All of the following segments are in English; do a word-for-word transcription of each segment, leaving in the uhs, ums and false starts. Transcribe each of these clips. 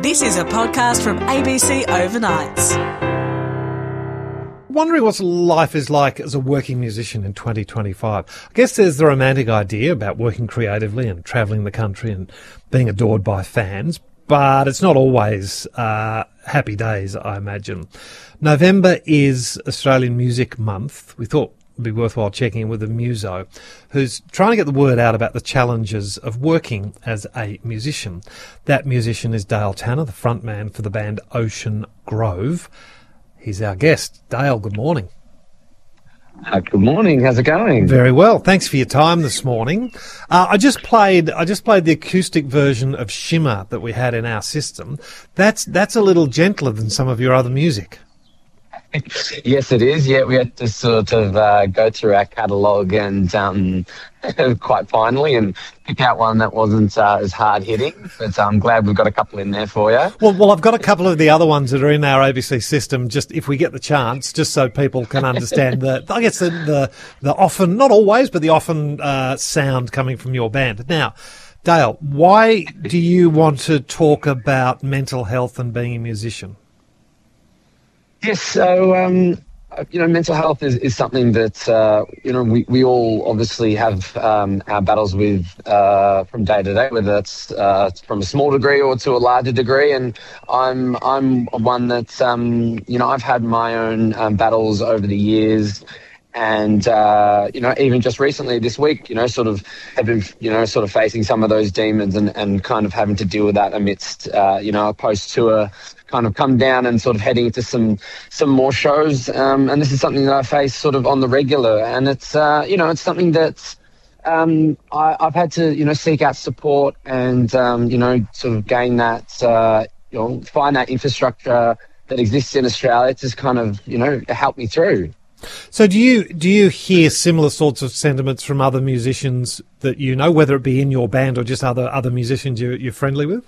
This is a podcast from A B C Overnights. Wondering what life is like as a working musician in twenty twenty-five. I guess there's the romantic idea about working creatively and travelling the country and being adored by fans, but it's not always uh, happy days, I imagine. November is Australian Music Month. We thought it'd be worthwhile checking in with a muso who's trying to get the word out about the challenges of working as a musician. That musician is Dale Tanner, the frontman for the band Ocean Grove. He's our guest. Dale, good morning. Uh, good morning. How's it going? Very well. Thanks for your time this morning. Uh, I just played. I just played the acoustic version of Shimmer that we had in our system. That's that's a little gentler than some of your other music. Yes, it is. Yeah, we had to sort of uh, go through our catalogue and um, quite finally and pick out one that wasn't uh, as hard hitting. But I'm glad we've got a couple in there for you. Well, well, I've got a couple of the other ones that are in our A B C system. Just if we get the chance, just so people can understand the, I guess the the, the often, not always, but the often uh, sound coming from your band. Now, Dale, why do you want to talk about mental health and being a musician? Yes, so, um, you know, mental health is, is something that, uh, you know, we, we all obviously have um, our battles with uh, from day to day, whether that's uh, from a small degree or to a larger degree. And I'm I'm one that, um, you know, I've had my own um, battles over the years. And, uh, you know, even just recently this week, you know, sort of have been, you know, sort of facing some of those demons and, and kind of having to deal with that amidst, uh, you know, a post-tour kind of come down and sort of heading into some some more shows. Um, and this is something that I face sort of on the regular. And it's, uh, you know, it's something that um, I, I've had to, you know, seek out support and, um, you know, sort of gain that, uh, you know, find that infrastructure that exists in Australia to kind of, you know, help me through. So do you do you hear similar sorts of sentiments from other musicians that you know, whether it be in your band or just other other musicians you're, you're friendly with?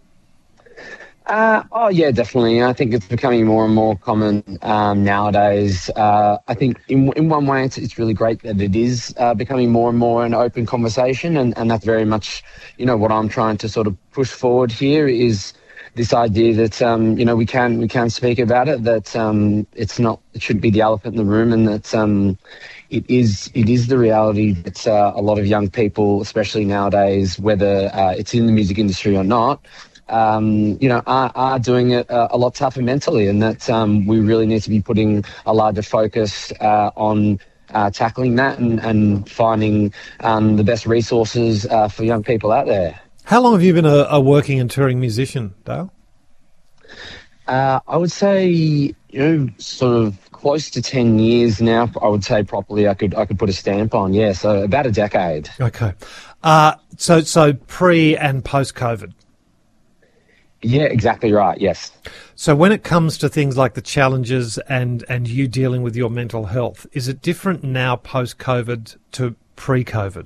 Uh, oh, yeah, definitely. I think it's becoming more and more common um, nowadays. Uh, I think in in one way it's, it's really great that it is uh, becoming more and more an open conversation, and, and that's very much, you know, what I'm trying to sort of push forward here is this idea that, um, you know, we can we can speak about it, that um, it's not, it shouldn't be the elephant in the room, and that um, it is it is the reality that uh, a lot of young people, especially nowadays, whether uh, it's in the music industry or not, um, you know, are, are doing it uh, a lot tougher mentally, and that um, we really need to be putting a larger focus uh, on uh, tackling that and, and finding um, the best resources uh, for young people out there. How long have you been a, a working and touring musician, Dale? Uh, I would say, you know, sort of close to ten years now. I would say properly, I could I could put a stamp on. Yeah, so about a decade. Okay, uh, so so pre and post COVID. Yeah, exactly right. Yes. So when it comes to things like the challenges and and you dealing with your mental health, is it different now post COVID to pre COVID?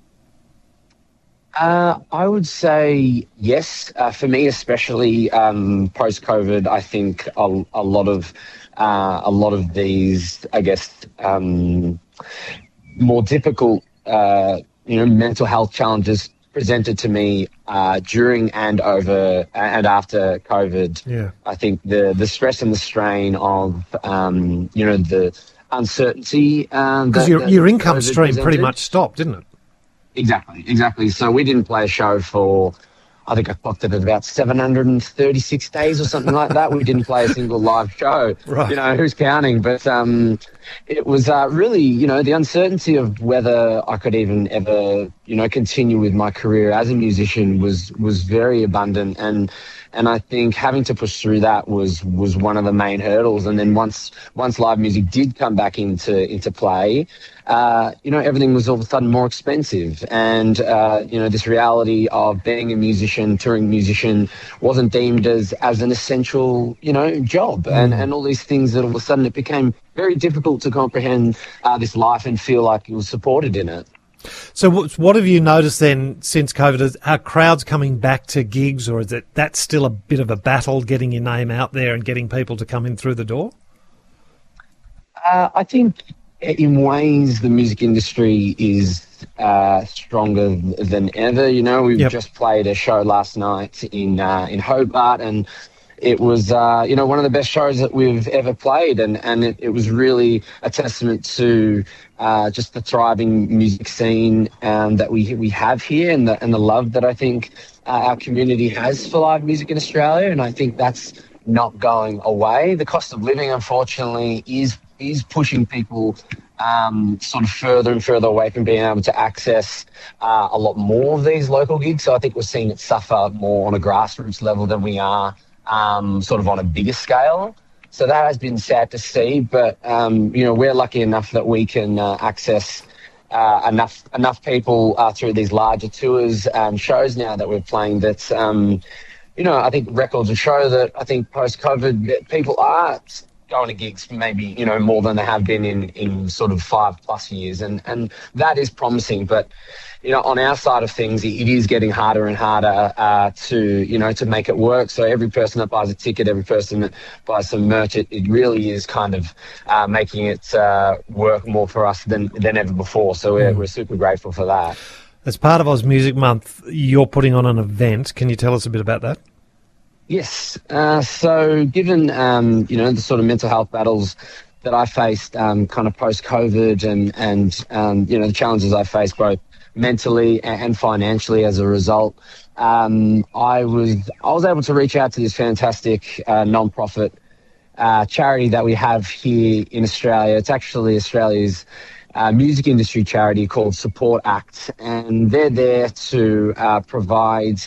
Uh, I would say yes. Uh, for me, especially um, post-COVID, I think a, a lot of uh, a lot of these, I guess, um, more difficult, uh, you know, mental health challenges presented to me uh, during and over and after COVID. Yeah. I think the the stress and the strain of um, you know, the uncertainty because um, your your income stream presented. Pretty much stopped, didn't it? Exactly, exactly. So we didn't play a show for, I think I clocked it at about seven hundred thirty-six days or something like that. We didn't play a single live show. Right. You know, who's counting? But um, it was uh, really, you know, the uncertainty of whether I could even ever, you know, continue with my career as a musician was was very abundant. And and I think having to push through that was was one of the main hurdles. And then once once live music did come back into into play, Uh, you know, everything was all of a sudden more expensive. And, uh, you know, this reality of being a musician, touring musician, wasn't deemed as, as an essential, you know, job. Mm. And, and all these things that all of a sudden it became very difficult to comprehend uh, this life and feel like you were supported in it. So what have you noticed then since COVID? Are crowds coming back to gigs, or is it that's still a bit of a battle getting your name out there and getting people to come in through the door? Uh, I think in ways, the music industry is uh, stronger than ever. You know, we've Yep. just played a show last night in uh, in Hobart, and it was, uh, you know, one of the best shows that we've ever played, and, and it, it was really a testament to uh, just the thriving music scene um, that we we have here, and the and the love that I think uh, our community has for live music in Australia, and I think that's not going away. The cost of living, unfortunately, is is pushing people um, sort of further and further away from being able to access uh, a lot more of these local gigs. So I think we're seeing it suffer more on a grassroots level than we are Um, sort of on a bigger scale. So that has been sad to see, but, um, you know, we're lucky enough that we can uh, access uh, enough enough people uh, through these larger tours and shows now that we're playing that, um, you know, I think records will show that I think post-COVID people are going to gigs maybe, you know, more than they have been in, in sort of five plus years. And, and that is promising, but you know, on our side of things, it is getting harder and harder uh, to, you know, to make it work. So every person that buys a ticket, every person that buys some merch, it, it really is kind of uh, making it uh, work more for us than, than ever before. So we're, we're super grateful for that. As part of Oz Music Month, you're putting on an event. Can you tell us a bit about that? Yes. Uh, so given, um, you know, the sort of mental health battles that I faced um, kind of post-COVID and, and um, you know, the challenges I faced both mentally and financially as a result, um, I was I was able to reach out to this fantastic uh, non-profit uh, charity that we have here in Australia. It's actually Australia's uh, music industry charity called Support Act, and they're there to uh, provide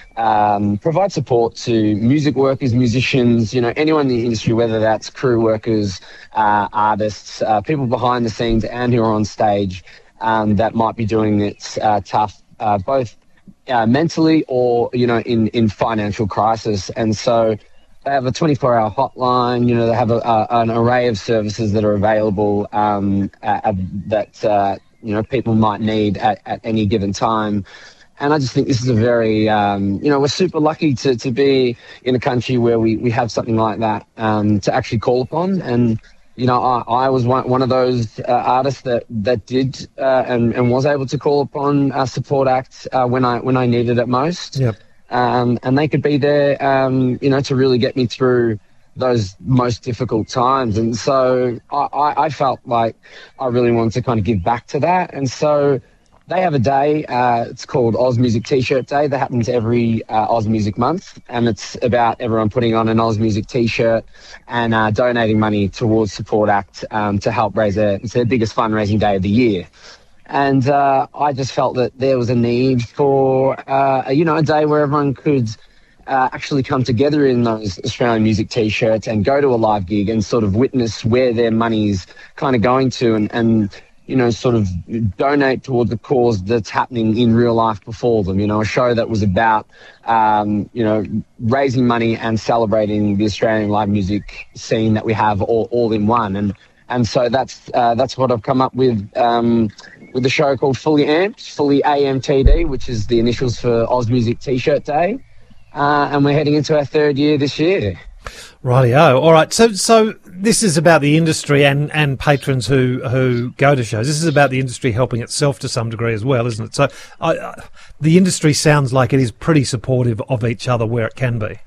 um, provide support to music workers, musicians, you know, anyone in the industry, whether that's crew workers, uh, artists, uh, people behind the scenes and who are on stage. Um, that might be doing it uh, tough, uh, both uh, mentally or, you know, in, in financial crisis. And so they have a twenty-four hour hotline, you know, they have a, a, an array of services that are available um, uh, that, uh, you know, people might need at, at any given time. And I just think this is a very, um, you know, we're super lucky to, to be in a country where we, we have something like that um, to actually call upon. And you know, I, I was one, one of those uh, artists that that did uh, and, and was able to call upon uh, Support Act uh, when I when I needed it most. Yep. Um, and they could be there, um, you know, to really get me through those most difficult times. And so I, I, I felt like I really wanted to kind of give back to that. And so they have a day, uh, it's called Oz Music T-shirt Day. That happens every uh, Oz Music Month, and it's about everyone putting on an Oz Music T-shirt and uh, donating money towards Support Act um, to help raise a, it's their biggest fundraising day of the year. And uh, I just felt that there was a need for, uh, you know, a day where everyone could uh, actually come together in those Australian music T-shirts and go to a live gig and sort of witness where their money's kind of going to and, and you know, sort of donate towards the cause that's happening in real life before them. You know, a show that was about, um, you know, raising money and celebrating the Australian live music scene that we have all, all in one. And and so that's uh, that's what I've come up with um, with the show called Fully Amped, Fully A M T D, which is the initials for Oz Music T-shirt Day. Uh, and we're heading into our third year this year. Rightio. All right. So, so this is about the industry and, and patrons who, who go to shows. This is about the industry helping itself to some degree as well, isn't it? So, I, I, the industry sounds like it is pretty supportive of each other where it can be.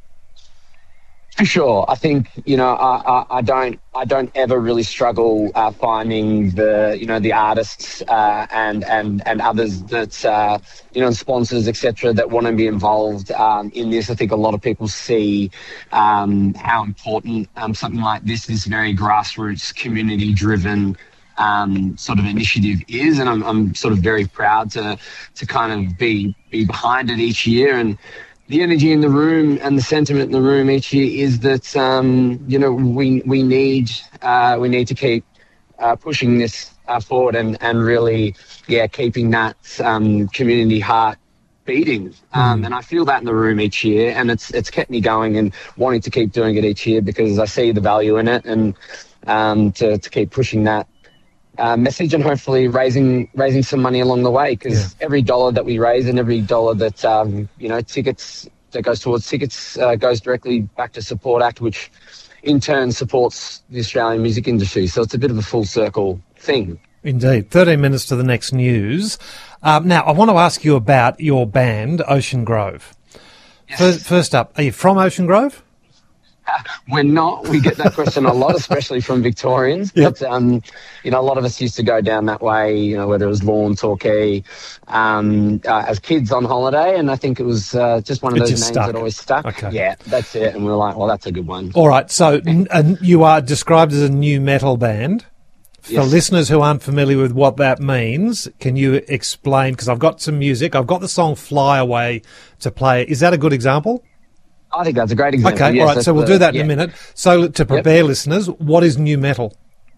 For sure. I think, you know, I, I, I don't I don't ever really struggle uh, finding the, you know, the artists uh, and, and, and others that, uh, you know, sponsors, et cetera, that want to be involved um, in this. I think a lot of people see um, how important um, something like this, this very grassroots, community-driven um, sort of initiative is. And I'm, I'm sort of very proud to to kind of be be behind it each year. And the energy in the room and the sentiment in the room each year is that um, you know we we need uh, we need to keep uh, pushing this uh, forward and, and really yeah keeping that um, community heart beating. Um, mm. And I feel that in the room each year, and it's it's kept me going and wanting to keep doing it each year because I see the value in it and um, to to keep pushing that Uh, message and hopefully raising raising some money along the way because yeah. every dollar that we raise and every dollar that um, you know tickets that goes towards tickets uh, goes directly back to Support Act, which in turn supports the Australian music industry. So it's a bit of a full circle thing. Indeed. thirteen minutes to the next news. Um, now, I want to ask you about your band, Ocean Grove. Yes. First, first up, are you from Ocean Grove? We're not. We get that question a lot, especially from Victorians. Yep. But, um, you know, a lot of us used to go down that way, you know, whether it was Vaughan, Torquay, um, uh, as kids on holiday. And I think it was uh, just one of It those just names stuck. that always stuck. Okay. Yeah, that's it. And we were like, well, that's a good one. All right, so n- and you are described as a new metal band. For Yes. listeners who aren't familiar with what that means, can you explain? Because I've got some music. I've got the song Fly Away to play. Is that a good example? I think that's a great example. Okay, Yes, all right, that's so we'll the- do that yeah. in a minute. So to prepare listeners, what is new metal?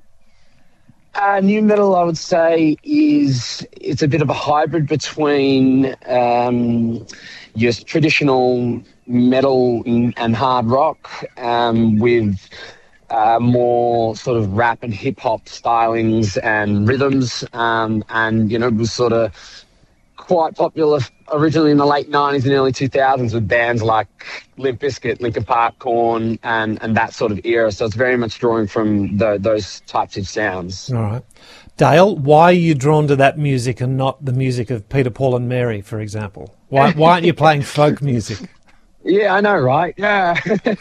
Uh, new metal, I would say, is it's a bit of a hybrid between um, your traditional metal and hard rock um, with uh, more sort of rap and hip hop stylings and rhythms, um, and you know, it was sort of quite popular originally in the late nineties and early two thousands with bands like Limp Bizkit, Linkin Park, Korn, and, and that sort of era. So it's very much drawing from the, those types of sounds. All right. Dale, why are you drawn to that music and not the music of Peter, Paul and Mary, for example? Why, why aren't you playing folk music? Yeah, I know, right? Yeah.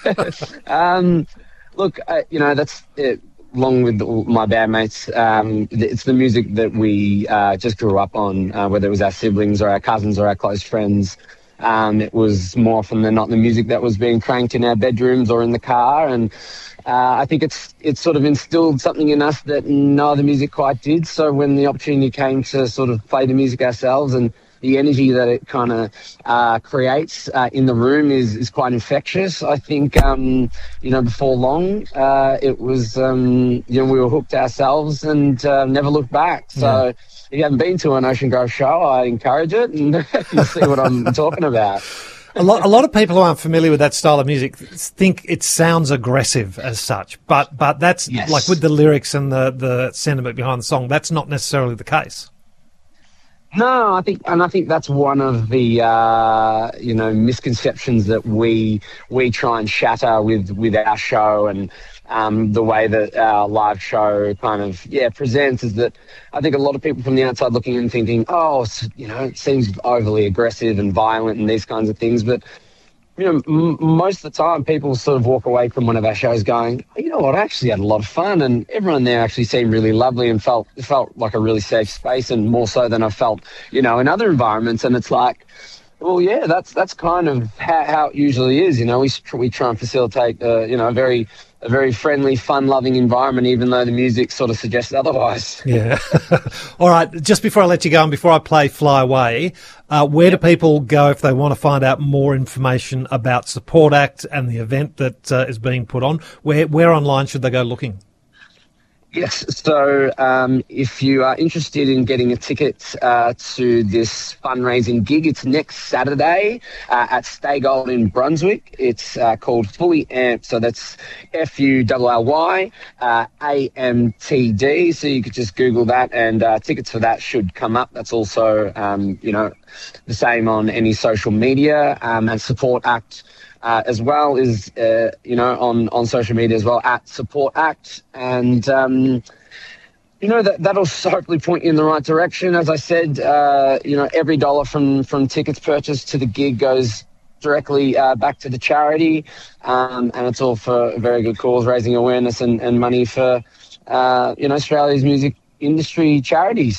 um, look, uh, you know, that's it. Along with all my bandmates, um, it's the music that we uh, just grew up on, uh, whether it was our siblings or our cousins or our close friends. Um, it was more often than not the music that was being cranked in our bedrooms or in the car. And uh, I think it's it's sort of instilled something in us that no other music quite did. So when the opportunity came to sort of play the music ourselves, and the energy that it kind of uh, creates uh, in the room is, is quite infectious. I think, um, you know, before long, uh, it was, um, you know, we were hooked ourselves and uh, never looked back. So Yeah. if you haven't been to an Ocean Grove show, I encourage it, and you'll see what I'm talking about. A lot, a lot of people who aren't familiar with that style of music think it sounds aggressive as such, but but that's Yes. like with the lyrics and the, the sentiment behind the song, that's not necessarily the case. No, I think, and I think that's one of the uh, you know misconceptions that we we try and shatter with with our show and um, the way that our live show kind of yeah presents is that I think a lot of people from the outside looking in thinking, oh, it's, you know, it seems overly aggressive and violent and these kinds of things, but you know, m- most of the time people sort of walk away from one of our shows going, you know what, I actually had a lot of fun, and everyone there actually seemed really lovely and felt felt like a really safe space, and more so than I felt, you know, in other environments. And it's like, well, yeah, that's that's kind of how, how it usually is. You know, we tr- we try and facilitate, uh, you know, a very a very friendly, fun-loving environment, even though the music sort of suggests otherwise. Yeah. All right. Just before I let you go and before I play Fly Away, uh, where do people go if they want to find out more information about Support Act and the event that uh, is being put on? Where where online should they go looking? Yes, so um, if you are interested in getting a ticket uh, to this fundraising gig, it's next Saturday uh, at Stay Gold in Brunswick. It's uh, called Fully Amped, so that's F U L L Y uh, A M T D. So you could just Google that, and uh, tickets for that should come up. That's also, um, you know, the same on any social media, um, and Support Act. Uh, as well is, uh, you know, on, on social media as well, at Support Act. And, um, you know, that, that'll hopefully point you in the right direction. As I said, uh, you know, every dollar from, from tickets purchased to the gig goes directly uh, back to the charity. Um, and it's all for a very good cause, raising awareness and, and money for, uh, you know, Australia's music industry charities.